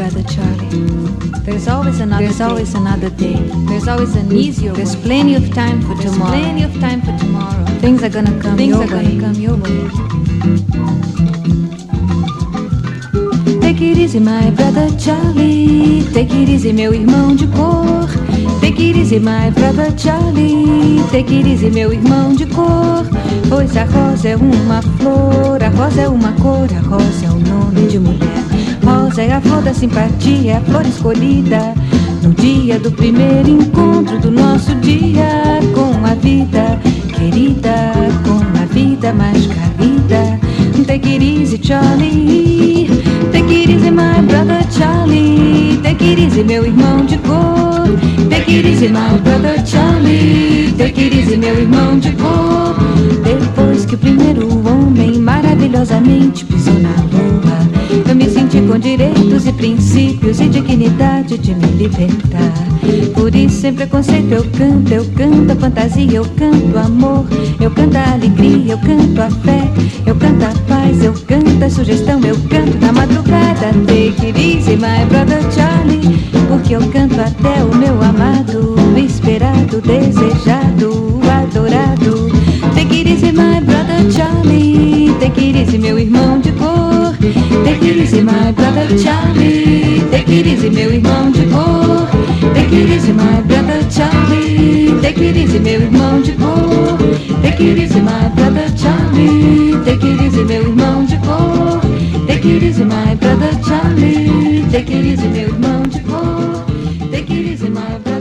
brother Charlie. There's always another day. There's always an easier way. There's plenty of time for tomorrow. Things are gonna come your way. Take it easy, my brother Charlie. Take it easy, meu irmão de cor. Take it easy, my brother Charlie. Take it easy, meu irmão de cor. Pois a rosa é uma flor, a rosa é uma cor, a rosa é o nome de mulher. Rosa é a flor da simpatia, a flor escolhida no dia do primeiro encontro do nosso dia com a vida querida, com a vida mais querida. Take it easy, Charlie. Take it easy, my brother Charlie. Take it easy, meu irmão de cor. Take it easy, my brother Charlie. Take it easy, meu irmão de cor. Depois que o primeiro homem maravilhosamente pisou na lua, eu me senti com direitos e princípios e dignidade de me libertar. Por isso sem preconceito eu canto a fantasia, eu canto amor, eu canto a alegria, eu canto a fé, eu canto a paz, eu canto a sugestão, eu canto na madrugada. Take it easy, my brother Charlie, porque eu canto até o meu amado, esperado, desejado, adorado. Take it easy, my brother Charlie. Take it easy, meu irmão de cor. Take it easy, my brother Charlie. Take it easy, meu irmão de cor. Take it easy, my brother Charlie. Take it easy, meu irmão de cor. Take it easy, my brother Charlie. Take it easy, meu irmão de cor. Take it easy, my brother Charlie. Take it easy, meu irmão de cor. Take it easy, my brother